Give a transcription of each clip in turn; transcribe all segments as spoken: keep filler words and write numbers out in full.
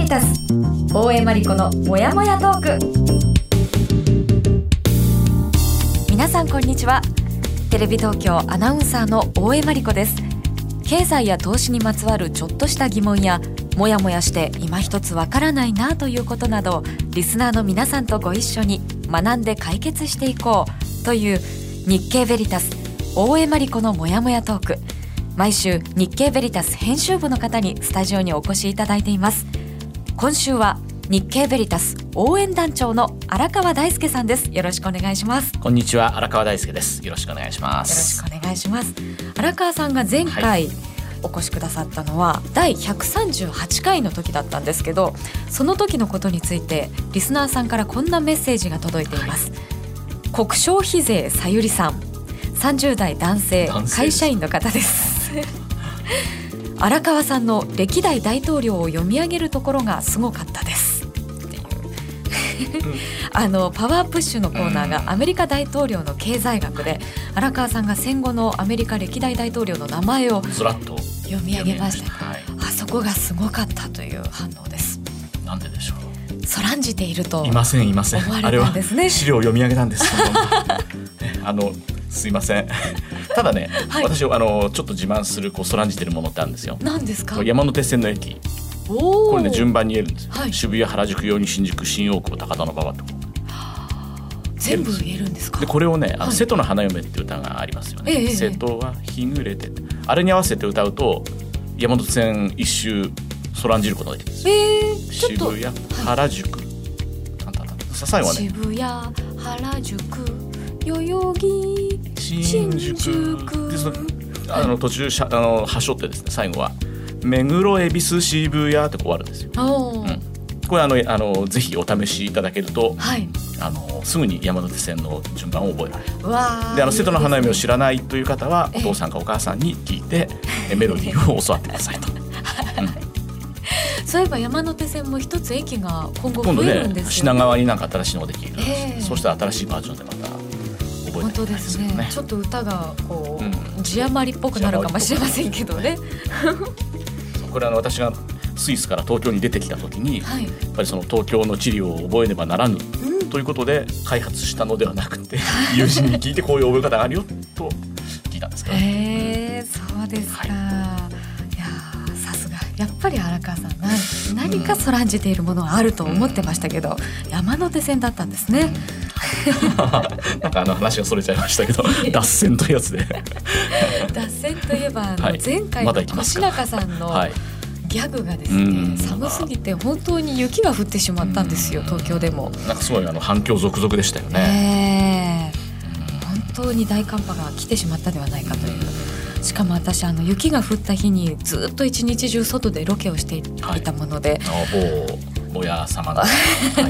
リタス大江真理子のもやもやトーク。皆さんこんにちは。テレビ東京アナウンサーの大江真理子です。経済や投資にまつわるちょっとした疑問やもやもやして今一つわからないなということなど、リスナーの皆さんとご一緒に学んで解決していこうという日経ベリタス大江真理子のもやもやトーク。毎週日経ベリタス編集部の方にスタジオにお越しいただいています。今週は日経ベリタス応援団長の荒川大輔さんです。よろしくお願いします。 こんにちは、荒川大輔です。よろしくお願いします。 よろしくお願いします。荒川さんが前回、はい、お越しくださったのはだいひゃくさんじゅうはちかいの時だったんですけど、その時のことについてリスナーさんからこんなメッセージが届いています、はい、国消費税さゆりさん、さんじゅう代男性、会社員の方です荒川さんの歴代大統領を読み上げるところがすごかったですっていうあのパワープッシュのコーナーがアメリカ大統領の経済学で、荒川さんが戦後のアメリカ歴代大統領の名前をずらっと読み上げました、 はい、 あそこがすごかったという反応です。 なんででしょう。 そらんじているといませんいません、 思われたんですね。 あれは資料を読み上げたんですあのすいませんただね、はい、私あのちょっと自慢するこうそらんじてるものってあるんですよ。 何ですか。 山手線の駅、 おこれね順番に言えるんですよ、はい、渋谷、原宿、代々木、新宿、新大久保、高田馬場と全部言えるんですか。 でこれをね、あの、 はい、 瀬戸の花嫁って歌がありますよね、 ええ、 瀬戸は日暮れて、あれに合わせて歌うと山手線一周そらんじることができるんですよ、 えー、ちょっと渋谷、原宿、はい、最後はね、 渋谷、原宿、代々木、 新宿で、そのあの途中あのはしょってですね、最後は目黒、恵比寿、渋谷ってこうあるんですよ、うん、これあのあのぜひお試しいただけると、はい、あのすぐに山手線の順番を覚えられる。わであの瀬戸の花嫁を知らないという方はお父さんかお母さんに聞いてメロディーを教わってくださいと、うんそういえば山手線も一つ駅が今後増えるんですよね。今度ね、 品川になんか新しいのができる、 えー、 そうしたら新しいバージョンでまた覚えてみたいですよね。 本当ですね。ちょっと歌がこう、うん、字余りっぽくなるかもしれませんけどねこれは私がスイスから東京に出てきた時に、はい、やっぱりその東京の地理を覚えねばならぬ、うん、ということで開発したのではなくて友人に聞いてこういう覚え方があるよと聞いたんですから、 えー、そうですか、はい、やっぱり荒川さん 何, 何かそらんじているものはあると思ってましたけど、うん、山手線だったんですねなんかあの話がそれちゃいましたけど脱線というやつで脱線といえばあの前回の越中さんのギャグがですね、はい、寒すぎて本当に雪が降ってしまったんですよ、東京でも。 なんかすごいあの反響続々でしたよね、 えー、本当に大寒波が来てしまったではないかという。しかも私あの雪が降った日にずっと一日中外でロケをしていたもので、 はい、某親様の、はい、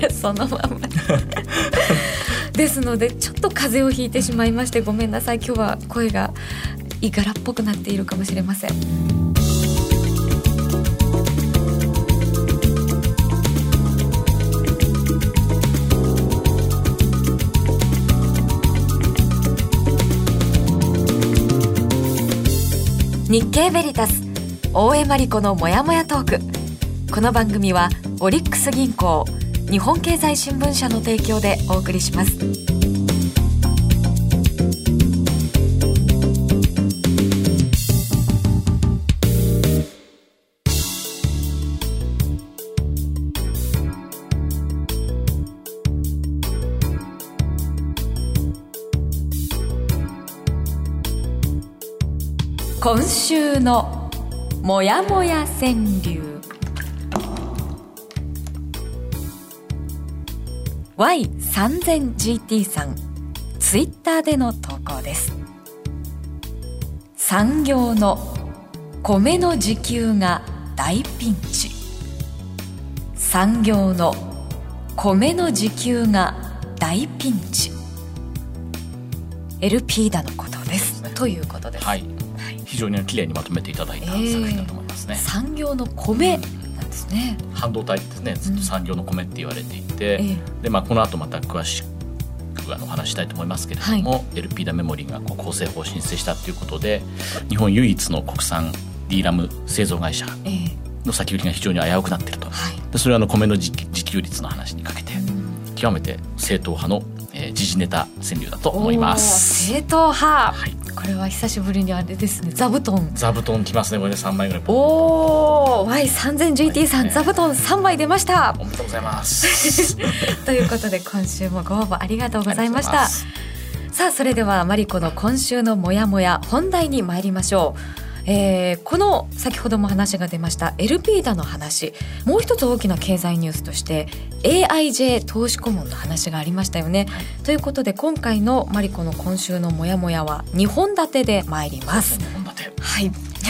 そのままですのでちょっと風邪をひいてしまいましてごめんなさい。今日は声がいがらっぽくなっているかもしれません。日経ベリタス大江真理子のもやもやトーク。この番組はオリックス銀行、日本経済新聞社の提供でお送りします。今週のもやもや川柳 ワイさんぜんジーティー さん、ツイッターでの投稿です。産業の米の自給が大ピンチ。産業の米の自給が大ピンチ。エルピー だのことです、ね、ということです。 はい、非常にきれいにまとめていただいた作品だと思いますね、えー、 産業の米なんですね。 半導体ですね、ずっと産業の米って言われていて、うん、でまあ、この後また詳しくあのお話したいと思いますけれども、はい、エルピー ダメモリがこう公正法を申請したということで、日本唯一の国産 ディーラム 製造会社の先売りが非常に危うくなっていると、はい、 でそれはあの米の自給率の話にかけて、極めて正統派の、えー、時事ネタ川柳だと思います。 正統派、 はい、 これは久しぶりにあれですね、座布団座布団きますね。これでさんまいぐらい。 おー ワイさんぜんジーティー さん、はい、座布団さんまい出ました。 おめでとうございますということで今週もご応募ありがとうございました。さあそれではマリコの今週のモヤモヤ本題に参りましょう。えー、この先ほども話が出ました エルピー だの話、もう一つ大きな経済ニュースとして エーアイジェー 投資顧問の話がありましたよね、はい、ということで今回のマリコの今週のモヤモヤはにほん立てで参ります。 にほん立て、 はい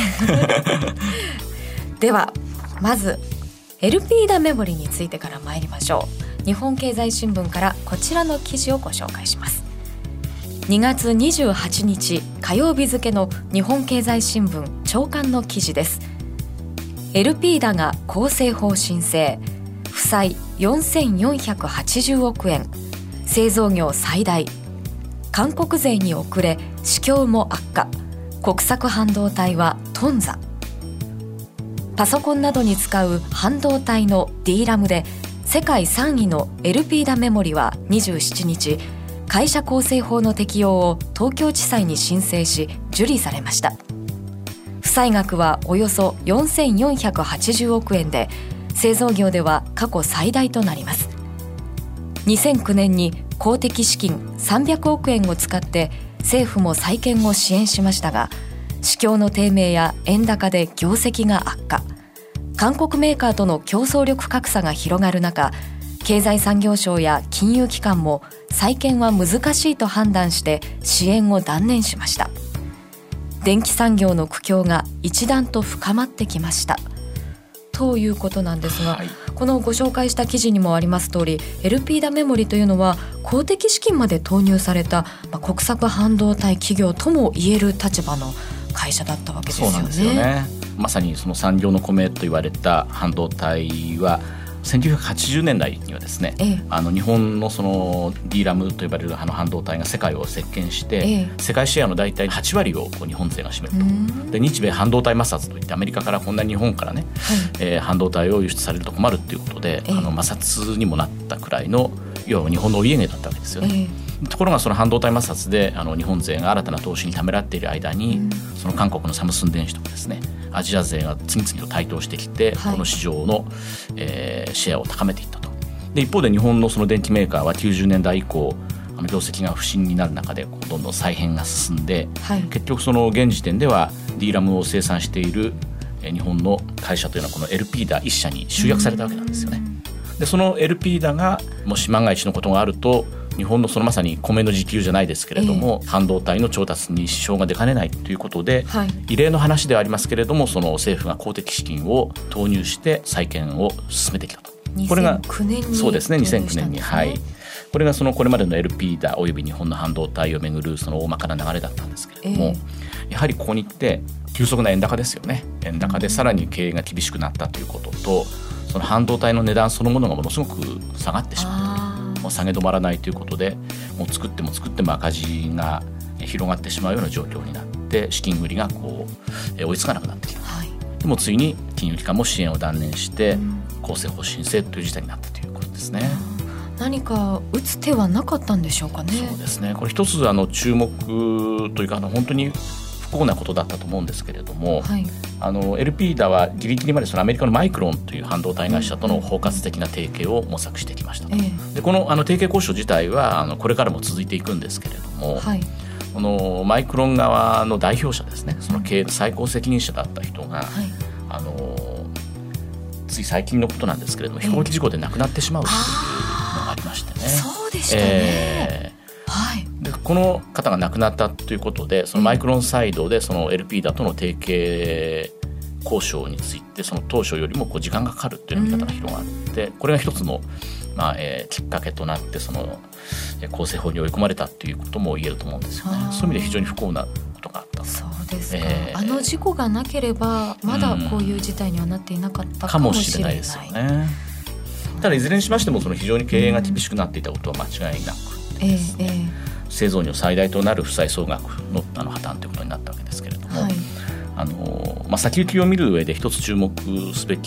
ではまず エルピー だメモリについてから参りましょう。日本経済新聞からこちらの記事をご紹介します。にがつにじゅうはちにち火曜日付の日本経済新聞朝刊の記事です。 エルピー だが公正法申請、負債よんせんよんひゃくはちじゅうおくえん、製造業最大、韓国勢に遅れ市況も悪化、国策半導体は頓挫。パソコンなどに使う半導体の ディーラム で世界さんいの エルピー だメモリはにじゅうしちにち会社構成法の適用を東京地裁に申請し受理されました。負債額はおよそよんせんよんひゃくはちじゅうおくえんで、製造業では過去最大となります。にせんきゅうねんに公的資金さんびゃくおくえんを使って政府も再建を支援しましたが、市況の低迷や円高で業績が悪化、韓国メーカーとの競争力格差が広がる中、経済産業省や金融機関も再建は難しいと判断して支援を断念しました。電気産業の苦境が一段と深まってきましたということなんですが、はい、このご紹介した記事にもあります通り エルピー だメモリというのは公的資金まで投入された、まあ、国策半導体企業とも言える立場の会社だったわけですよね。 そうなんですよね。まさにその産業の米と言われた半導体はせんきゅうひゃくはちじゅうねんだいにはですね、ええ、あの日本のその ディーラム と呼ばれるあの半導体が世界を席巻して、ええ、世界シェアの大体はちわりをこう日本勢が占めると。で日米半導体摩擦といってアメリカからこんな日本からね、はい、えー、半導体を輸出されると困るっていうことで、ええ、あの摩擦にもなったくらいの要は日本のお家芸だったわけですよね、ええ、ところがその半導体摩擦であの日本勢が新たな投資にためらっている間に、うん、その韓国のサムスン電子とかですね、アジア勢が次々と台頭してきて、はい、この市場の、えー、シェアを高めていったと。で一方で日本のその電機メーカーはきゅうじゅうねんだい以降あの業績が不振になる中でこうどんどん再編が進んで、はい、結局その現時点では ディーラム を生産している、えー、日本の会社というのはこの エルピー だ一社に集約されたわけなんですよね。でその エルピー だがもし万が一のことがあると日本のそのまさに米の自給じゃないですけれども、えー、半導体の調達に支障が出かねないということで、はい、異例の話ではありますけれども、その政府が公的資金を投入して再建を進めてきたと。 これがにせんきゅうねんにそうですねにせんきゅうねんに、はい、これがそのこれまでの エルピー だおよび日本の半導体をめぐるその大まかな流れだったんですけれども、えー、やはりここに来て急速な円高ですよね。円高でさらに経営が厳しくなったということと、その半導体の値段そのものがものすごく下がってしまう、もう下げ止まらないということで、もう作っても作っても赤字が広がってしまうような状況になって資金繰りがこう追いつかなくなってきた、はい、でもついに金融機関も支援を断念して公正法申請という事態になったということですね。 何か打つ手はなかったんでしょうかね。 そうですね、これ一つあの注目というかあの本当に不幸なことだったと思うんですけれども、はい、あの エルピー だはギリギリまでそのアメリカのマイクロンという半導体会社との包括的な提携を模索してきました、えー、でこの、あの提携交渉自体はあのこれからも続いていくんですけれども、はい、このマイクロン側の代表者ですね、その経営の最高責任者だった人が、はい、あのつい最近のことなんですけれども、飛行機事故で亡くなってしまうというのがありましてね。 そうでしたね、えーはい、 でこの方が亡くなったということで、そのマイクロンサイドでその エルピー だとの提携交渉についてその当初よりもこう時間がかかるという見方が広がって、これが一つの、まあえー、きっかけとなってその公正法に追い込まれたということも言えると思うんですよね。そういう意味で非常に不幸なことがあった。 そうですか、えー、あの事故がなければまだこういう事態にはなっていなかったかもしれない、うん、かもしれないですよね。 ただいずれにしましてもその非常に経営が厳しくなっていたことは間違いなく、えーえー、製造業最大となる負債総額 の, あの破綻ということになったわけですけれども、はい、あのまあ、先行きを見る上で一つ注目すべきこ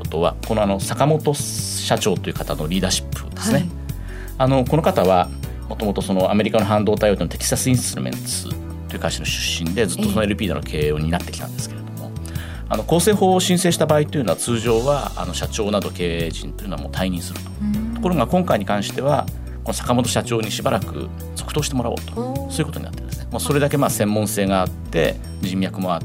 ことはこのあの坂本社長という方のリーダーシップですね、はい、あのこの方はもともとそのアメリカの半導体大手のテキサスインストゥルメンツという会社の出身でずっとその エルピー での経営を担ってきたんですけれども、あの公正法を申請した場合というのは通常はあの社長など経営陣というのはもう退任すると。ところが今回に関してはこの坂本社長にしばらく続投してもらおうと、そういうことになってるんですね。もうそれだけまあ専門性があって人脈もあって、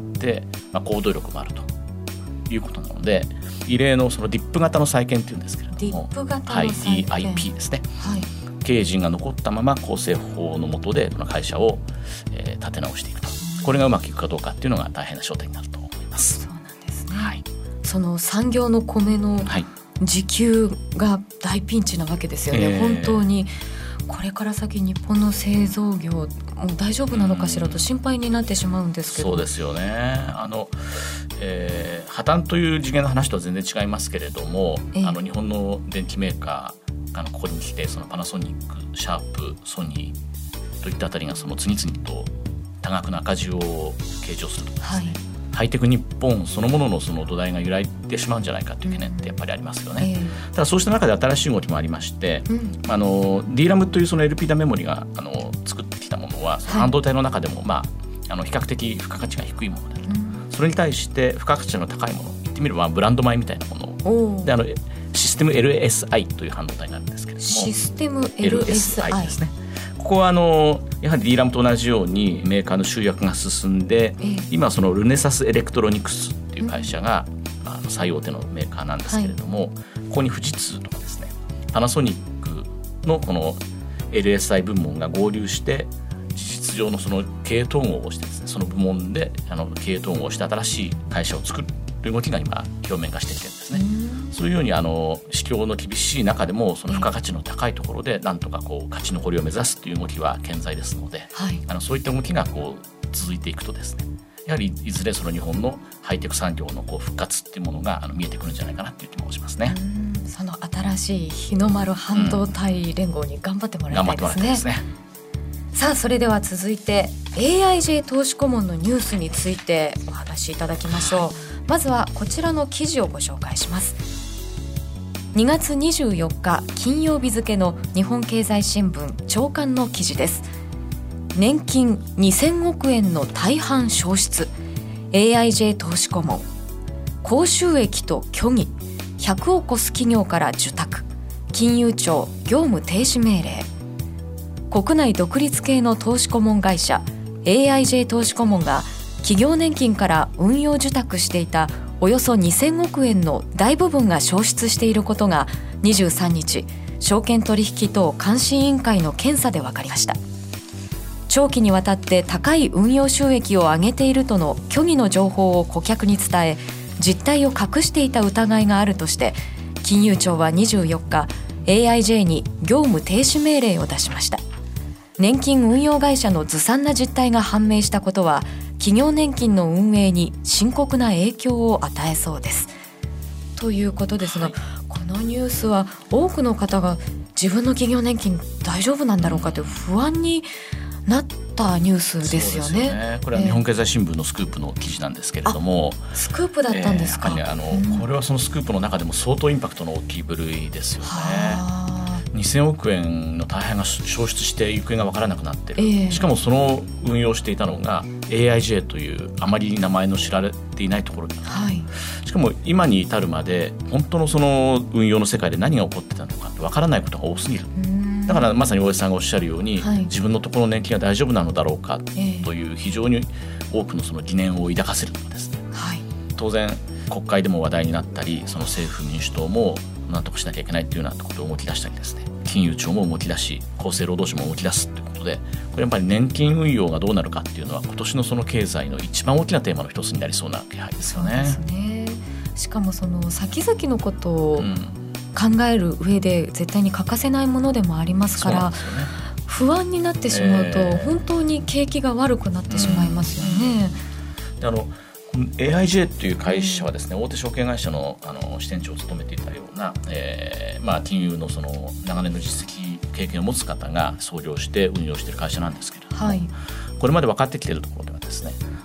まあ、行動力もあるということなので、異例のそのディップ型の再建というんですけれども、 ディップ型のはい、 再建ディーアイピー ですね、 はい、 経営陣が残ったまま公正法の下でこの会社を、えー、立て直していくと、これがうまくいくかどうかっていうのが大変な焦点になると思います。 そうなんですね、 はい、 その産業の米の時給が大ピンチなわけですよね、 えー、 本当にこれから先日本の製造業もう大丈夫なのかしらと心配になってしまうんですけど。 そうですよね。あの、えー、破綻という次元の話とは全然違いますけれども、えー、あの日本の電機メーカーあのここに来てそのパナソニック、シャープ、ソニーといったあたりがその次々と多額の赤字を計上するとかですね、はい、ハイテク日本そのもののその土台が揺らいでしまうんじゃないかという懸念ってやっぱりありますよね、うん、ただそうした中で新しい動きもありまして、うん、あの ディーラム というその エルピー ダメモリがあの作ってきたものはその半導体の中でも、まあ、あの比較的付加価値が低いものであると、うん、それに対して付加価値の高いもの、言ってみればブランド米みたいなもので、あのシステム エルエスアイ という半導体になるんですけれども、 システム エルエスアイエルエスアイ ですね。ここはあのやはり ディーラム と同じようにメーカーの集約が進んで、えー、今そのルネサスエレクトロニクスっていう会社が、うん、あの最大手のメーカーなんですけれども、はい、ここに富士通とかですね、パナソニックのこの エルエスアイ 部門が合流して事実上のその経営統合をしてですね、その部門であの経営統合をして新しい会社を作るという動きが今表面化してきてるんですね。そういうようにあの市況の厳しい中でもその付加価値の高いところでなんとかこう勝ち残りを目指すという動きは健在ですので、はい、あのそういった動きがこう続いていくとですね、やはりいずれその日本のハイテク産業のこう復活っていうものがあの見えてくるんじゃないかなという気もしますね。 うん、その新しい日の丸半導体連合に頑張ってもらいたいですね。頑張ってもらいたいですね。さあそれでは続いて エーアイジェー 投資顧問のニュースについてお話しいただきましょう。はい、まずはこちらの記事をご紹介します。にがつにじゅうよっか金曜日付の日本経済新聞朝刊の記事です。年金にせんおくえんの大半消失、 エーアイジェー 投資顧問、高収益と虚偽、ひゃくを超す企業から受託、金融庁業務停止命令。国内独立系の投資顧問会社 エーアイジェー 投資顧問が企業年金から運用受託していたおよそにせんおくえんの大部分が消失していることがにじゅうさんにち証券取引等監視委員会の検査で分かりました。長期にわたって高い運用収益を上げているとの虚偽の情報を顧客に伝え実態を隠していた疑いがあるとして金融庁はにじゅうよっか エーアイジェー に業務停止命令を出しました。年金運用会社のずさんな実態が判明したことは企業年金の運営に深刻な影響を与えそうですということですが、はい、このニュースは多くの方が自分の企業年金大丈夫なんだろうかという不安になったニュースですよね。 そうですよね。これは日本経済新聞のスクープの記事なんですけれども、 えー、スクープだったんですか。 えー、あの、うん、これはそのスクープの中でも相当インパクトの大きい部類ですよね。にせんおくえんの大半が消失して行方が分からなくなっている、えー、しかもその運用していたのが エーアイジェー というあまり名前の知られていないところになる、はい、しかも今に至るまで本当のその運用の世界で何が起こってたのか分からないことが多すぎる。だからまさに大江さんがおっしゃるように、はい、自分のところの年金が大丈夫なのだろうかという非常に多くのその疑念を抱かせるとですね、はい、当然国会でも話題になったりその政府民主党も何とかしなきゃいけないというようなことを動き出したりですね、金融庁も動き出し厚生労働省も動き出すということで、これやっぱり年金運用がどうなるかっていうのは今年のその経済の一番大きなテーマの一つになりそうな気配ですよね。 そうですね。しかもその先々のことを考える上で絶対に欠かせないものでもありますから、うん、そうなんですよね。不安になってしまうと本当に景気が悪くなってしまいますよね。 うん、であのエーアイジェー という会社はですね、大手証券会社 の, あの支店長を務めていたような、えーまあ、金融 の, その長年の実績経験を持つ方が創業して運用している会社なんですけれども、はい、これまで分かってきているところではですね、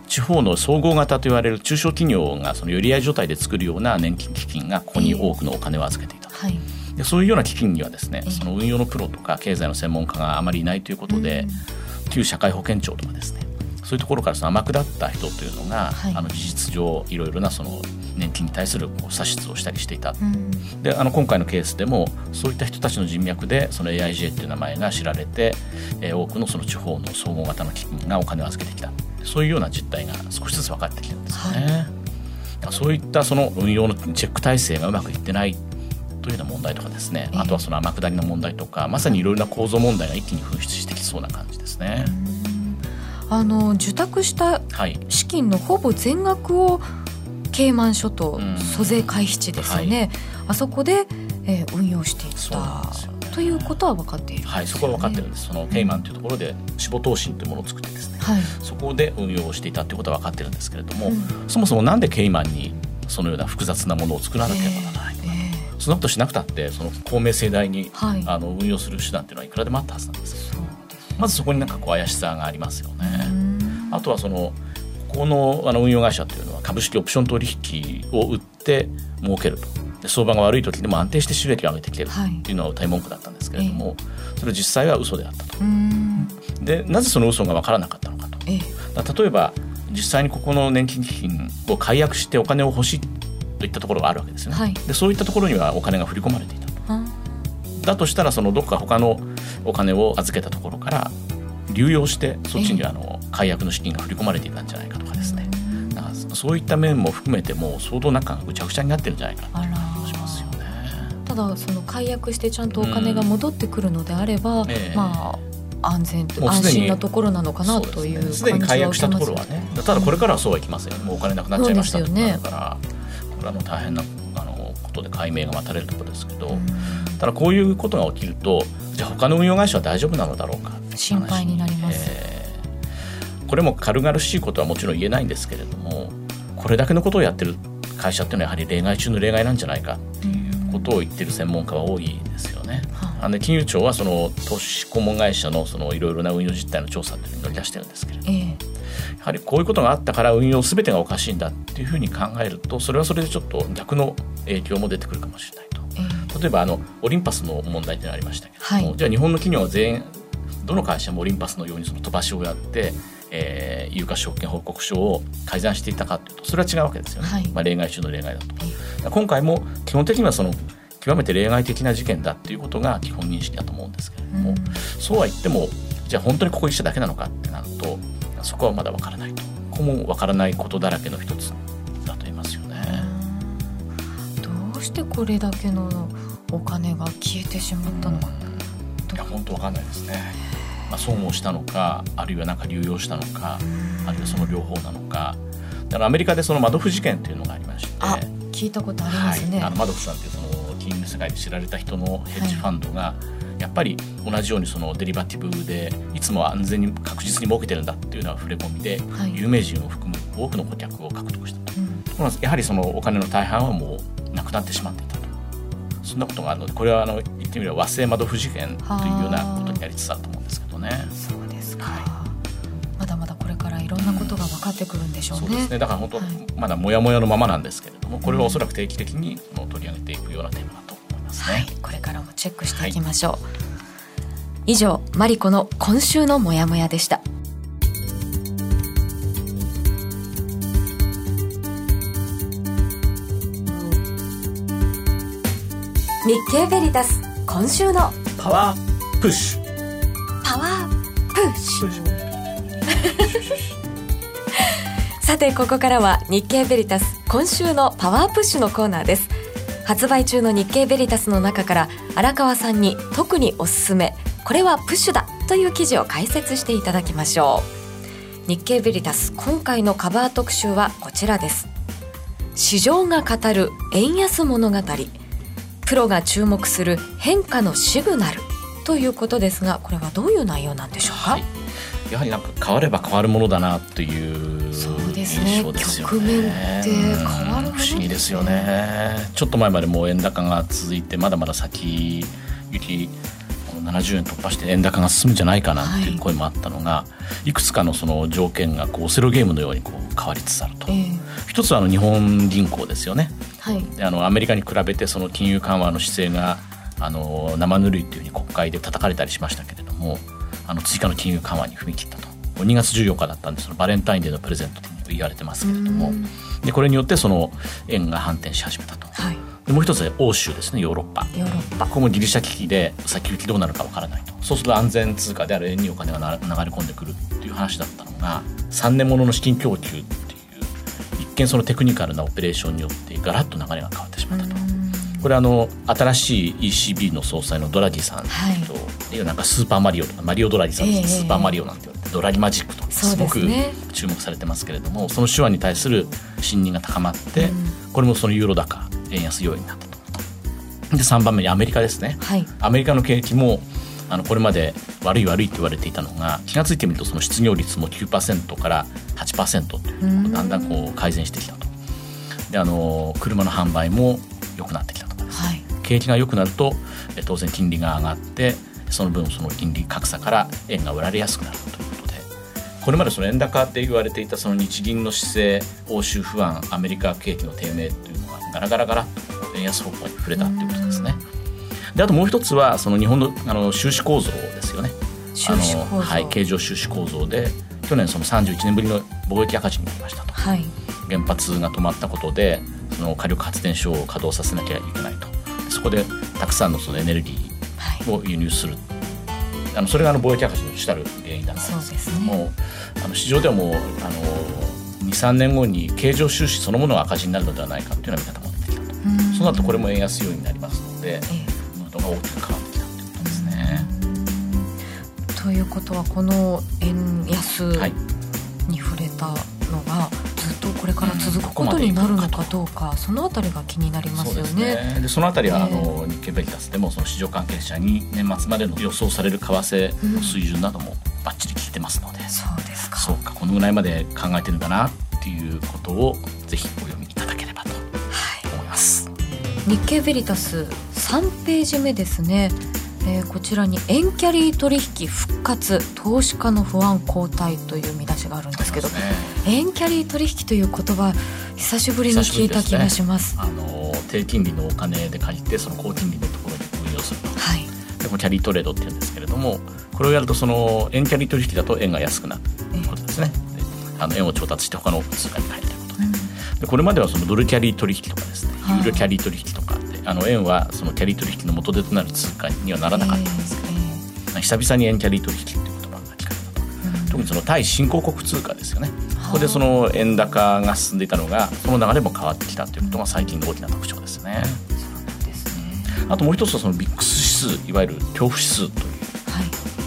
地方の総合型と言われる中小企業がその寄り合い状態で作るような年金基金がここに多くのお金を預けていた、はい、でそういうような基金にはですね、その運用のプロとか経済の専門家があまりいないということで、うん、旧社会保険庁とかですね、そういうところからその天下った人というのが、はい、あの事実上いろいろなその年金に対するこう差出をしたりしていた、うん、であの今回のケースでもそういった人たちの人脈でその エーアイジェー という名前が知られて、えー、多くのその地方の総合型の基金がお金を預けてきた、そういうような実態が少しずつ分かってきてるんですよね、はい、そういったその運用のチェック体制がうまくいってないというような問題とかですね、あとはその天下りの問題とか、まさにいろいろな構造問題が一気に噴出してきそうな感じですね。 あの受託した資金のほぼ全額をケイマン諸島租税回避地ですよね、はい、あそこで、えー、運用していった、ね、ということは分かっているんですよね。はい、 そこは分かってるんです。そのケイマンというところで死母投信というものを作ってですね、はい、そこで運用をしていたということは分かってるんですけれども、うん、そもそもなんでケイマンにそのような複雑なものを作らなければならないのか、えーえー、そんなことしなくたってその公明正大に、はい、あの運用する手段というのはいくらでもあったはずなんですけど、まずそこになんかこう怪しさがありますよね。あとはそのこの、あの運用会社というのは株式オプション取引を売って儲けると、で相場が悪い時でも安定して収益を上げてきているというのは謳い文句だったんですけれども、はい、それは実際は嘘であったと。でなぜその嘘が分からなかったのかと、ええ、例えば実際にここの年金基金を解約してお金を欲しいといったところがあるわけですよね、はい、でそういったところにはお金が振り込まれていたと。だとしたらそのどこか他のお金を預けたところから流用してそっちにあの解約の資金が振り込まれていたんじゃないかとかですね、だからそういった面も含めてもう相当中がぐちゃぐちゃになってるんじゃないかなという気がしますよね。 ただその解約してちゃんとお金が戻ってくるのであれば、うんえー、まあ安全と安心なところなのかなという感じは受けますよね。 すでに解約したところはね、ただこれからはそうはいきませんよね。もうお金なくなっちゃいましたとかだから、これはもう大変なあのことで解明が待たれるところですけど、うん、ただこういうことが起きるとじゃあ他の運用会社は大丈夫なのだろうか心配になります、 えーこれも軽々しいことはもちろん言えないんですけれども、これだけのことをやってる会社っていうのはやはり例外中の例外なんじゃないかっていうことを言ってる専門家は多いですよね、うん、あの金融庁はその投資顧問会社のそのいろいろな運用実態の調査っていうのに乗り出してるんですけれども、えー、やはりこういうことがあったから運用全てがおかしいんだっていうふうに考えると、それはそれでちょっと逆の影響も出てくるかもしれないと、えー、例えばあのオリンパスの問題っていうのがありましたけども、はい、じゃあ日本の企業は全員どの会社もオリンパスのようにその飛ばしをやってえー、有価証券報告書を改ざんしていたかというとそれは違うわけですよね、はい、まあ、例外中の例外だと。今回も基本的にはその極めて例外的な事件だっていうことが基本認識だと思うんですけれども、うん、そうは言ってもじゃあ本当にここ一社だけなのかってなるとそこはまだ分からないと。ここも分からないことだらけの一つだと言いますよね。 どうしてこれだけのお金が消えてしまったのか、 うん、いや本当分かんないですね。まあ、損をしたのかあるいは何か流用したのかあるいはその両方なのか。だからアメリカでそのマドフ事件というのがありまして、 あ聞いたことありますね、 はい、あのマドフさんというその金融世界で知られた人のヘッジファンドがやっぱり同じようにそのデリバティブでいつも安全に確実に儲けてるんだっていうのは触れ込みで、はい、有名人を含む多くの顧客を獲得したと、うん、ところがやはりそのお金の大半はもうなくなってしまっていたと。そんなことがあるのでこれはあの言ってみれば和製マドフ事件というようなことになりつつあると思うんですけどね。 そうですか、はい、まだまだこれからいろんなことが分かってくるんでしょうね、うん、そうですね。 だから本当、はい、まだモヤモヤのままなんですけれどもこれはおそらく定期的に取り上げていくようなテーマだと思いますね、はい、 これからもチェックしていきましょう、はい、以上マリコの今週のモヤモヤでした。日経ベリタス今週のパワープッシュパワープッシュさてここからは日経ベリタス今週のパワープッシュのコーナーです。発売中の日経ベリタスの中から荒川さんに特におすすめこれはプッシュだという記事を解説していただきましょう。日経ベリタス今回のカバー特集はこちらです。市場が語る円安物語プロが注目する変化のシグナルということですが、これはどういう内容なんでしょうか。はい、 やはりなんか変われば変わるものだなという印象ですよね。 局面って変わるもの、 不思議ですよね。ちょっと前までもう円高が続いてまだまだ先行きななじゅうえん突破して円高が進むんじゃないかなっていう声もあったのが、はい、いくつかのその条件がこうオセロゲームのようにこう変わりつつあると、えー、一つはあの日本銀行ですよね、はい、であのアメリカに比べてその金融緩和の姿勢があの生ぬるいというふうに国会で叩かれたりしましたけれども、あの追加の金融緩和に踏み切ったと。にがつじゅうよっかだったんで、そのバレンタインデーのプレゼントと言われてますけれども、でこれによってその円が反転し始めたと、はい、でもう一つは欧州ですね、ヨーロッパヨーロッパここもギリシャ危機で先行きどうなるかわからないと。そうすると安全通貨である円にお金が流れ込んでくるっていう話だったのが、さんねんものの資金供給っていう一見そのテクニカルなオペレーションによってガラッと流れが変わってしまったと。これあの新しい イーシービー の総裁のドラギさんと、はい、なんかスーパーマリオとかマリオドラギさんです、えー、スーパーマリオなんて言われてドラギマジックとすごく注目されてますけれども、 そ, ね、その手腕に対する信任が高まって、うん、これもそのユーロ高円安要因になったと。でさんばんめにアメリカですね、はい、アメリカの景気もあのこれまで悪い悪いって言われていたのが、気がついてみるとその失業率も きゅうパーセント から はちパーセント という、だんだんこう改善してきたと。であの車の販売も良くなってきたとかですね、はい、景気が良くなると当然金利が上がって、その分その金利格差から円が売られやすくなるということで、これまでその円高って言われていたその日銀の姿勢、欧州不安、アメリカ景気の低迷というのがガラガラガラと円安方向に触れたということですね。であともう一つはその日本のあの収支構造ですよね。 収支構造、 はい、経常収支構造で去年そのさんじゅういちねんぶりの貿易赤字になりましたと、はい、原発が止まったことでその火力発電所を稼働させなきゃいけないと。そこでたくさんのそのエネルギーを輸入する、はい、あのそれがあの貿易赤字の主たる原因だったんですけども、そうですね、あの市場ではもうあの にさんねんごに経常収支そのものが赤字になるのではないかというような見方も出てきたと。そうなるとこれも円安要因になりますので、ムードが大きく変わってきたということですね。 ということはこの円安に触れたのがずっとこれから続くことになるのかどうか、そのあたりが気になりますよね。そうですね。でそのあたりは、えー、あの日経ベリタスでもその市場関係者に年末までの予想される為替の水準などもバッチリ聞いてますので、うん、そうですか。そうか、このぐらいまで考えてるんだなっていうことをぜひお読みいただければと思います、はい、日経ベリタスさんページ目ですね。えー、こちらに円キャリー取引復活、投資家の不安後退という見出しがあるんですけど、ね、円キャリー取引という言葉久しぶりに聞いた気がします。あの低金利のお金で借りてその高金利のところに運用すると、はい、でもキャリートレードっていうんですけれども、これをやるとその円キャリー取引だと円が安くなるということですね。であの円を調達して他の通貨に変えるということで、うん、でこれまではそのドルキャリー取引とかですね、ユーロキャリー取引とかであの円はそのキャリー取引の元手となる通貨にはならなかったんですけど、えー、久々に円キャリー取引という言葉が聞かれたと、うん、特にその対新興国通貨ですよね。ここでその円高が進んでいたのがその流れも変わってきたということが最近の大きな特徴ですね。そうなんですね。あともう一つはそのビックス指数、いわゆる恐怖指数という、はい、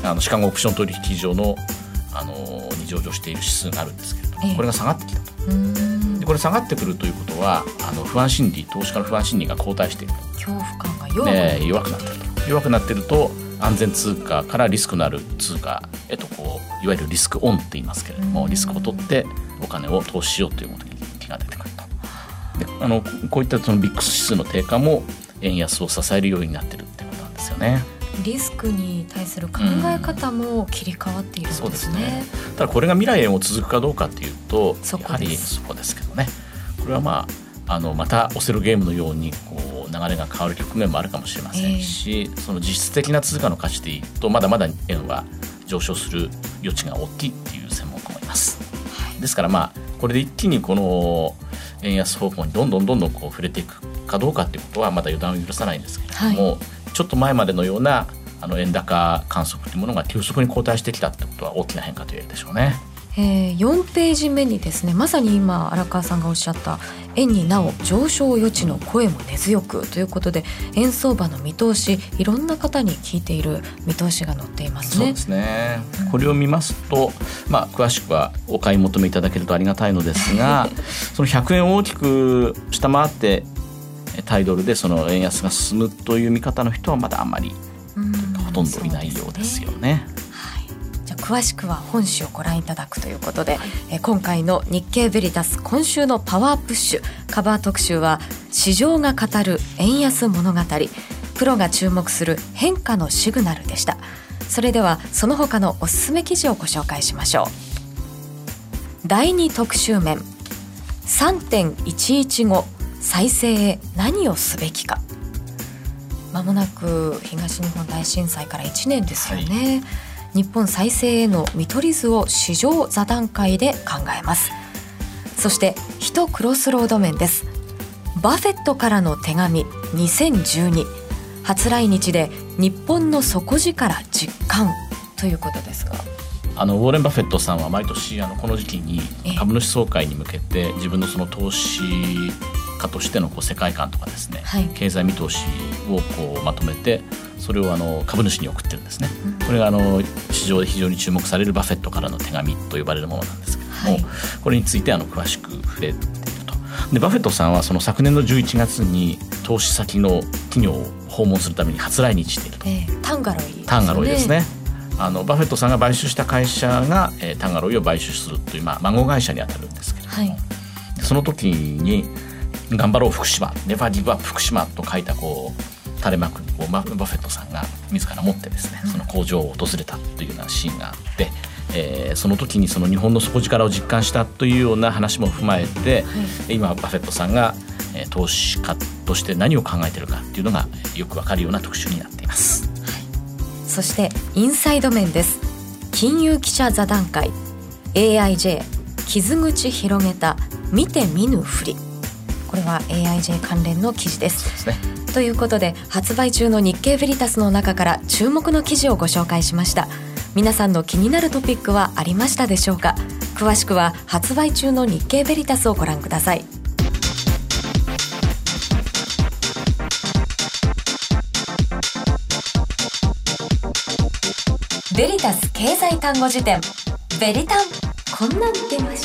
あのシカゴオプション取引所の、あのに上場している指数があるんですけれども、えー、これが下がってきたと。うーんでこれ下がってくるということはあの不安心理、投資家の不安心理が後退していると、恐怖感が弱くなっている、ね、弱くなっていると弱くなっていると安全通貨からリスクのある通貨へとこういわゆるリスクオンって言いますけれども、リスクを取ってお金を投資しようということに気が出てくると。であのこういったそのビックス指数の低下も円安を支えるようになっているってことなんですよね。リスクに対する考え方も切り替わっているんですね。そうですね。ただこれが未来円を続くかどうかっていうとやはりそこですけどね。これはまああのまたオセロゲームのようにこう流れが変わる局面もあるかもしれませんし、えー、その実質的な通貨の価値でいうとまだまだ円は上昇する余地が大きいっていう専門家もいます、はい、ですからまあこれで一気にこの円安方向にどんどんどんどんこう触れていくかどうかっていうことはまだ予断を許さないんですけれども、はい、ちょっと前までのようなあの円高観測というものが急速に後退してきたってことは大きな変化と言えるでしょうね。えー、よんページ目にですね、まさに今荒川さんがおっしゃった円になお上昇余地の声も根強くということで、円相場の見通し、いろんな方に聞いている見通しが載っていますね。そうですね、うん、これを見ますと、まあ、詳しくはお買い求めいただけるとありがたいのですがそのひゃくえんを大きく下回って対ドルでその円安が進むという見方の人はまだあんまりほとんどいないようですよね。詳しくは本誌をご覧いただくということで、はい、え今回の日経ベリタス今週のパワープッシュカバー特集は市場が語る円安物語、 プロが注目する変化のシグナルでした。それではその他のおすすめ記事をご紹介しましょう。だいに特集面 さんてんいちいちご 再生へ何をすべきか。まもなく東日本大震災からいちねんですよね、はい、日本再生への見取り図を市場座談会で考えます。そしてヒトクロスロード面です。バフェットからの手紙にせんじゅうに、初来日で日本の底力実感ということですが、 あのウォーレン・バフェットさんは毎年あのこの時期に株主総会に向けて自分のその投資家としてのこう世界観とかですね、はい、経済見通しをこうまとめてそれをあの株主に送ってるんですね、うん、これがあの市場で非常に注目されるバフェットからの手紙と呼ばれるものなんですけども、はい、これについてあの詳しく触れていると。でバフェットさんはその昨年のじゅういちがつに投資先の企業を訪問するために初来日していると、 えー、タンガロイですね。 タンガロイですね。あのバフェットさんが買収した会社が、えー、タンガロイを買収するという、まあ、孫会社に当たるんですけれども、はい、その時に頑張ろう福島、ネバーギブアップ福島と書いたこう垂れ幕をバフェットさんが自ら持ってですね、その工場を訪れたというようなシーンがあって、えー、その時にその日本の底力を実感したというような話も踏まえて、はい、今バフェットさんが、えー、投資家として何を考えているかっていうのがよくわかるような特集になっています。 そしてインサイド面です。金融記者座談会 エーアイジェー 傷口広げた見て見ぬふり。これは エーアイジェー 関連の記事です。 そうですね。 ということで発売中の日経ベリタスの中から注目の記事をご紹介しました。皆さんの気になるトピックはありましたでしょうか。詳しくは発売中の日経ベリタスをご覧ください。ベリタス経済単語辞典ベリタン、こんなん出ました。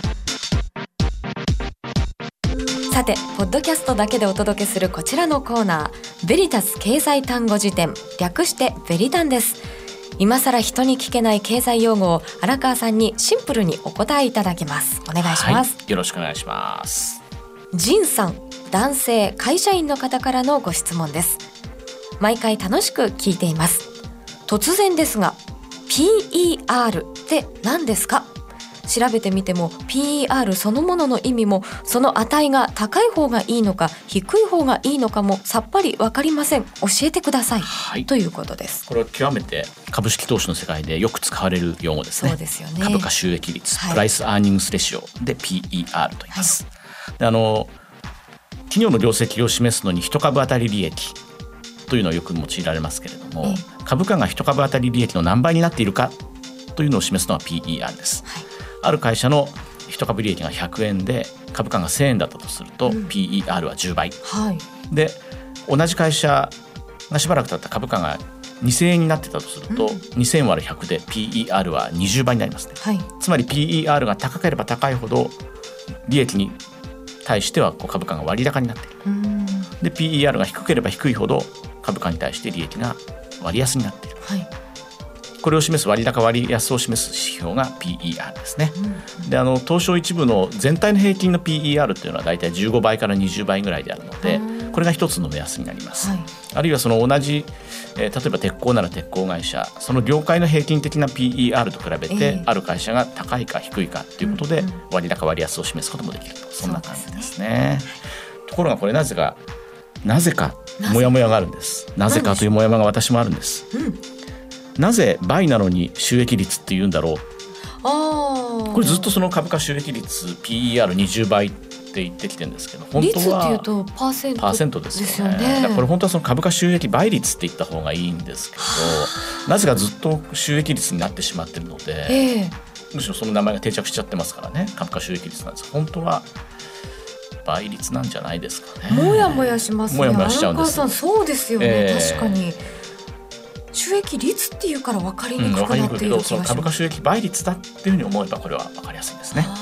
さてポッドキャストだけでお届けするこちらのコーナー、ベリタス経済単語辞典、略してベリタンです。今さら人に聞けない経済用語を荒川さんにシンプルにお答えいただきます。お願いします、 はい、よろしくお願いします。 ジンさん、男性会社員の方からのご質問です。毎回楽しく聞いています。突然ですが ピーイーアール って何ですか？調べてみても ピーイーアール そのものの意味もその値が高い方がいいのか低い方がいいのかもさっぱり分かりません。教えてください、はい、ということです。 これは極めて株式投資の世界でよく使われる用語ですね。 そうですよね。 株価収益率、はい、プライスアーニングスレシオで ピーイーアール と言います、はい、であの企業の業績を示すのに一株当たり利益というのをよく用いられますけれども、ええ、株価が一株当たり利益の何倍になっているかというのを示すのは ピーイーアール です、はい、ある会社の一株利益がひゃくえんで株価がせんえんだったとすると、うん、ピーイーアール はじゅうばい、はい、で同じ会社がしばらく経った株価がにせんえんになってたとすると、うん、にせん割るひゃくで ピーイーアール はにじゅうばいになりますね、はい、つまり ピーイーアール が高ければ高いほど利益に対してはこう株価が割高になっている。うん、で ピーイーアール が低ければ低いほど株価に対して利益が割安になっている、はい、これを示す割高割安を示す指標が ピーイーアール ですね、うん、であの東証一部の全体の平均の ピーイーアール というのはだいたいじゅうごばいからにじゅうばいぐらいであるので、これが一つの目安になります、はい、あるいはその同じ、えー、例えば鉄鋼なら鉄鋼会社、その業界の平均的な ピーイーアール と比べて、えー、ある会社が高いか低いかということで、うんうん、割高割安を示すこともできると、そんな感じですね。ところがこれなぜかなぜかモヤモヤがあるんです。なぜかというモヤモヤが私もあるんです、うん、なぜ倍なのに収益率って言うんだろう。あ、これずっとその株価収益率 ピーイーアールにじゅうばいって言ってきてるんですけど、本当は率っていうとパーセント、 パーセントですよね。だからこれ本当はその株価収益倍率って言った方がいいんですけど、なぜかずっと収益率になってしまってるので、えー、むしろその名前が定着しちゃってますからね、株価収益率なんです。本当は倍率なんじゃないですかね。 もやもやしますね。 もやもやしちゃうんです。 荒川さん、そうですよね、えー、確かに収益率っていうから分かりにくくなっている気がします、うん、分かりにくいけど、その株価収益倍率だっていうふうに思えばこれは分かりやすいですね。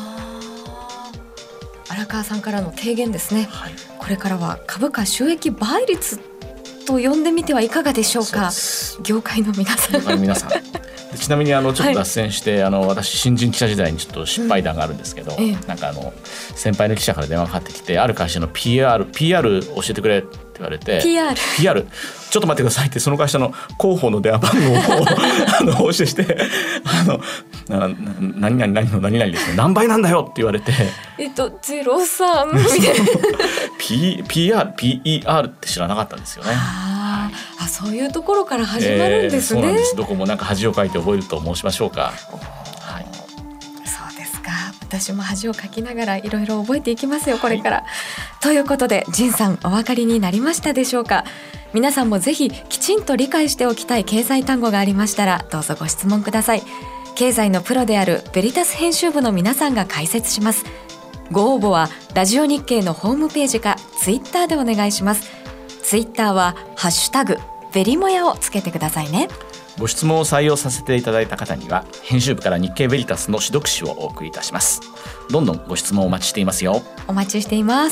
荒川さんからの提言ですね、はい、これからは株価収益倍率と呼んでみてはいかがでしょうか。業界の皆さん、業界の皆さんちなみにあのちょっと脱線して、はい、あの私新人記者時代にちょっと失敗談があるんですけど、うんええ、なんかあの先輩の記者から電話がかかってきて、ある会社の ピーアール、ピーアール 教えてくれって言われてピーアール, ピーアール ちょっと待ってくださいってその会社の広報の電話番号をあの押してあのな何々何の何々ですね何倍なんだよって言われてえっとゼロさんみたいな P、ピーアール、ピーイーアール って知らなかったんですよね。 あ、はい、あそういうところから始まるんですね、 えー、そうなんです。どこもなんか恥をかいて覚えると申しましょうか。 はい、そうですか。私も恥をかきながらいろいろ覚えていきますよこれから、はい、ということで仁さんお分かりになりましたでしょうか。皆さんもぜひきちんと理解しておきたい経済単語がありましたらどうぞご質問ください。経済のプロであるベリタス編集部の皆さんが解説します。ご応募はラジオ日経のホームページかツイッターでお願いします。ツイッターはハッシュタグベリモヤをつけてくださいね。 ご質問を採用させていただいた方には編集部から日経ベリタスの指読紙をお送りいたします。どんどんご質問お待ちしていますよ。 お待ちしています。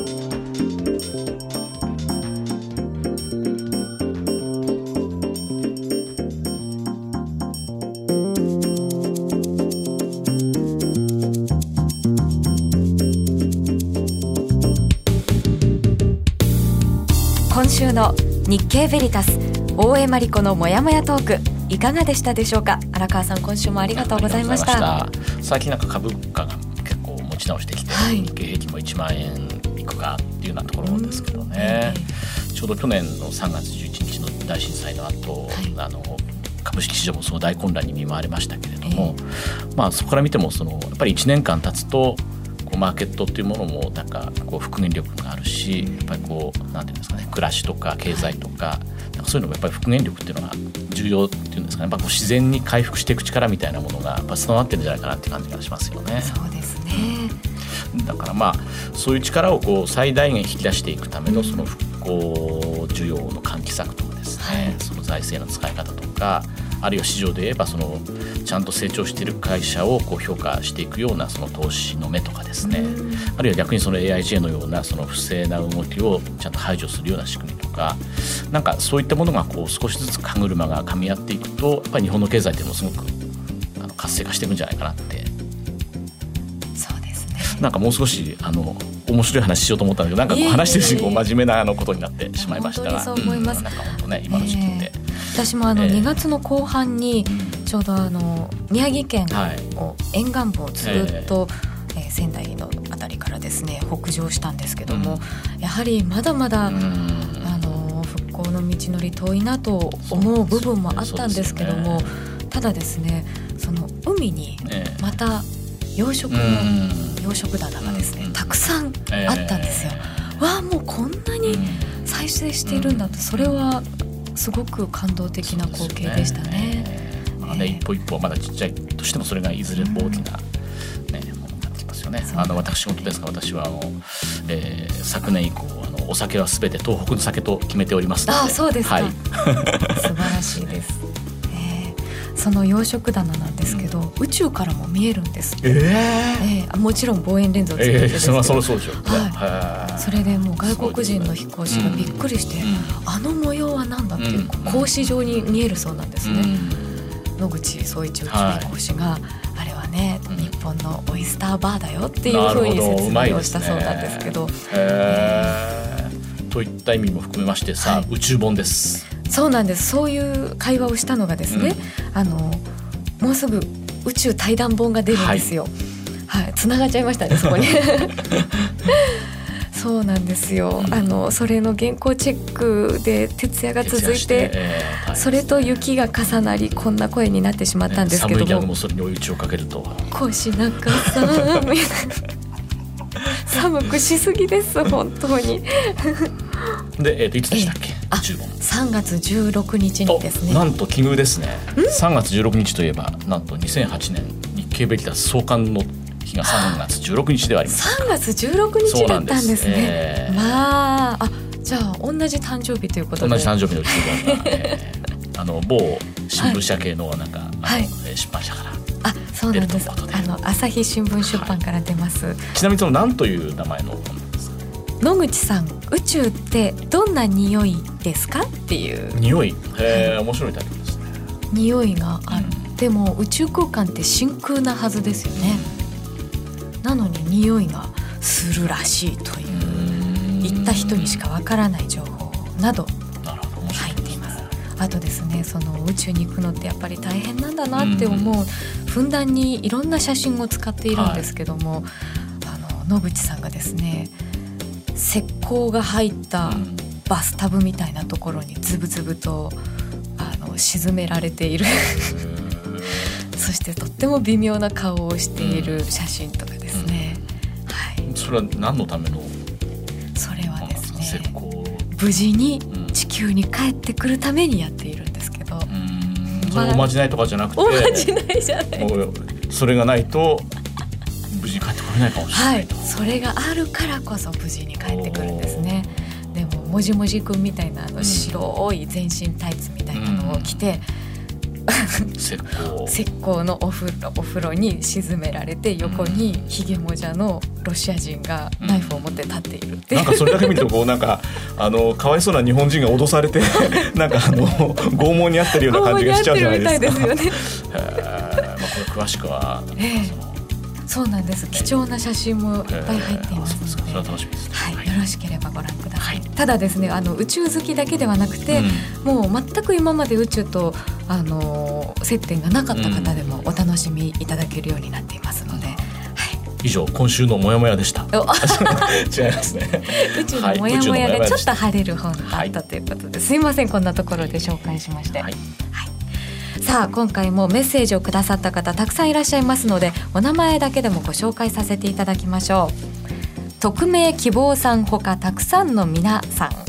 今週の日経ベリタス大江真理子のもやもやトークいかがでしたでしょうか。荒川さん今週もありがとうございました。 最近なんか株価が結構持ち直してきて、はい、日経平均もいちまんえんいくかっていうようなところですけどね、うん、ちょうど去年のさんがつじゅういちにちの大震災の後、はい、あの株式市場もその大混乱に見舞われましたけれども、えーまあ、そこから見てもそのやっぱりいちねんかん経つとこうマーケットっていうものもなんかこう復元力があるし、やっぱりこうなんていうんですかね、暮らしとか経済とか、なんかそういうのもやっぱり復元力っていうのが重要っていうんですかね、やっぱこう自然に回復していく力みたいなものがやっぱ備わってるんじゃないかなっていう感じがしますよね。 そうですね。 だからまあそういう力をこう最大限引き出していくためのその復興需要の喚起策とかですね、はい、その財政の使い方とか、あるいは市場で言えばそのちゃんと成長している会社をこう評価していくようなその投資の目とかですね、あるいは逆にその エーアイジェー のようなその不正な動きをちゃんと排除するような仕組みとか、なんかそういったものがこう少しずつ歯車が噛み合っていくと、やっぱり日本の経済っていうのもすごくあの活性化していくんじゃないかなって。 そうですね。 なんかもう少しあの面白い話しようと思ったんだけど、なんかこう話してるし真面目なあのことになってしまいましたが、 本当にそう思います、 うん、なんか本当ね今の時期で、えー私もあのにがつの後半にちょうどあの宮城県を沿岸部をずっとえー仙台のあたりからですね北上したんですけども、やはりまだまだあの復興の道のり遠いなと思う部分もあったんですけども、ただですねその海にまた養殖の養殖棚がですねたくさんあったんですよ。わあもうこんなに再生しているんだと、それはすごく感動的な光景でしたね。 まあね、一歩一歩まだちっちゃいとしてもそれがいずれ大きな、ね、ものになってきますよね。あの私事ですが、私はあの、えー、昨年以降あのお酒はすべて東北の酒と決めておりますので。 あ、そうですか、はい、素晴らしいです、えー、その養殖棚なんですけど、うん、宇宙からも見えるんです、 えーえー、もちろん望遠レンズをつけてですけど、 えー、それはそうでしょう、 はい、それでもう外国人の飛行士がびっくりして、うん、あの模様は何だっていう、うん、格子状に見えるそうなんですね、うん、野口聡一宇宙飛行士が、はい、あれはね、うん、日本のオイスターバーだよっていうふうに説明をしたそうなんですけど、 へー、といった意味も含めましてさ、はい、宇宙本です。 そうなんです。そういう会話をしたのがですね、うん、あのもうすぐ宇宙対談本が出るんですよ。はい、はい、繋がっちゃいましたねそこにそうなんですよ、うん、あのそれの原稿チェックで徹夜が続いて、えー、それと雪が重なりこんな声になってしまったんですけども、ね、寒いギャグもそれに追い打ちをかけると腰中さん寒くしすぎです本当にで、えー、といつでしたっけ、 えー、あさんがつじゅうろくにちにですね。 なんと奇遇ですね。さんがつじゅうろくにちといえばなんとにせんはちねん日経ベリタス創刊の日がさんがつじゅうろくにちではありますか。 さんがつじゅうろくにちだったんですね。えー、まあ、あ、じゃあ同じ誕生日ということで。 同じ誕生日の宇宙本が、えー、あの某新聞社系のなんか、はい、あの出版社からあ、そうなんです。あの朝日新聞出版から出ます、はい、 ちなみにその何という名前の本なんですか。 野口さん、宇宙ってどんな匂いですかっていう匂い、へー、はい、面白いタイトルですね。 匂いがある、うん、でも宇宙空間って真空なはずですよね。なのに匂いがするらしいという。う行った人にしかわからない情報など入っています。あとですね、その宇宙に行くのってやっぱり大変なんだなって思う、ふんだんにいろんな写真を使っているんですけども、はい、あの野口さんがですね、石膏が入ったバスタブみたいなところにズブズブとあの沈められているそしてとっても微妙な顔をしている写真とかですね、うん、はい、 それは何のための？ それはですね、無事に地球に帰ってくるためにやっているんですけど、うん、 まあ、おまじないとかじゃなくて、 おまじないじゃない、 もうそれがないと無事に帰ってこれないかもしれない、はい、 それがあるからこそ無事に帰ってくるんですね。でももじもじくんみたいなあの白い全身タイツみたいなのを着て、うん、石膏石膏のお風呂、お風呂に沈められて、横にひげもじゃのロシア人がナイフを持って立っているっていう、 なんかそれだけ見るとこうなんかあのかわいそうな日本人が脅されてなんかあの拷問にあってるような感じがしちゃうじゃないですか。拷問にあってるみたいですよね。まあ、これ詳しくは、えーそうなんです。貴重な写真もいっぱい入っていますので、 それは楽しみです、 はい、よろしければご覧ください、はい、ただですね、あの宇宙好きだけではなくて、うん、もう全く今まで宇宙とあの接点がなかった方でもお楽しみいただけるようになっていますので、うん、はい、 以上今週のもやもやでした。違いますね。 宇宙のもやもやがちょっと晴れる本があったということで、はい、すいません、こんなところで紹介しまして、はいはい、さあ今回もメッセージをくださった方たくさんいらっしゃいますので、お名前だけでもご紹介させていただきましょう。匿名希望さんほかたくさんの皆さん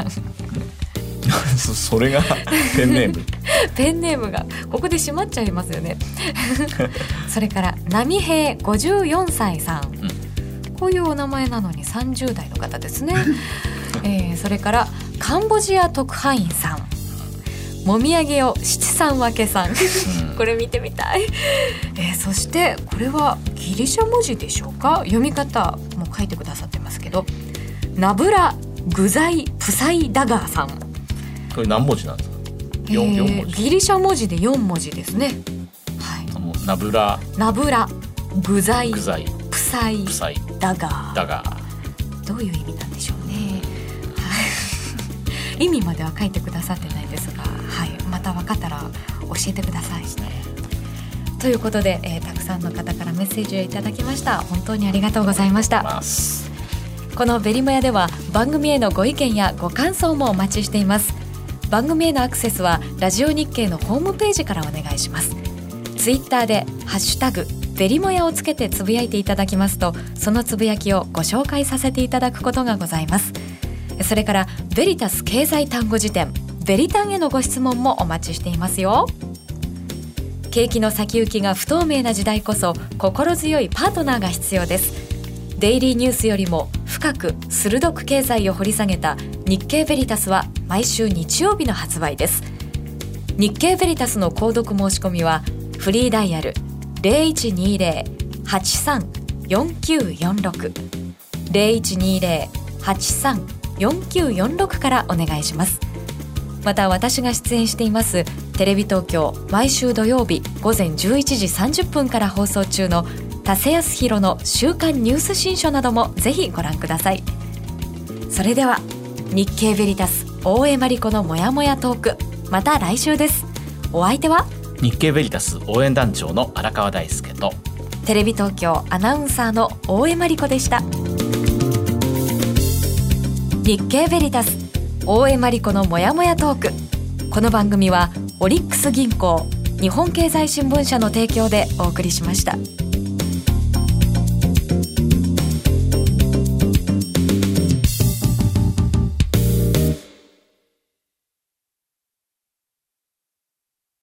それがペンネームペンネームがここで閉まっちゃいますよねそれから波平ごじゅうよんさいさん、うん、こういうお名前なのにさんじゅう代の方ですね、えー、それからカンボジア特派員さん、もみあげを七三分けさんこれ見てみたい、えー、そしてこれはギリシャ文字でしょうか、読み方も書いてくださってますけど、ナブラグザイプサイダガーさん、 これ何文字なんですか？ よん、えー、よん文字、ギリシャ文字でよん文字ですね、はい、 もうナブラナブラグザイグザイプサイダガー、 ダガー、 どういう意味なんでしょうね意味までは書いてくださってないですが、はい、また分かったら教えてください、ね、ということで、えー、たくさんの方からメッセージをいただきました。本当にありがとうございました。このベリモヤでは番組へのご意見やご感想もお待ちしています。番組へのアクセスはラジオ日経のホームページからお願いします。ツイッターでハッシュタグベリモヤをつけてつぶやいていただきますと、そのつぶやきをご紹介させていただくことがございます。それからベリタス経済単語辞典ベリタンへのご質問もお待ちしていますよ。景気の先行きが不透明な時代こそ心強いパートナーが必要です。デイリーニュースよりも深く鋭く経済を掘り下げた日経ベリタスは毎週日曜日の発売です。日経ベリタスの購読申し込みはフリーダイヤル ゼロいちにゼロ はちさん よんきゅうよんろく ゼロいちにゼロ はちさん よんきゅうよんろくからお願いします。また私が出演していますテレビ東京毎週土曜日午前じゅういちじさんじゅっぷんから放送中の田瀬康弘の週刊ニュース新書などもぜひご覧ください。それでは日経ベリタス大江真理子のもやもやトーク、また来週です。お相手は日経ベリタス応援団長の荒川大輔とテレビ東京アナウンサーの大江真理子でした。日経ベリタス大江真理子のもやもやトーク、この番組はオリックス銀行、日本経済新聞社の提供でお送りしました。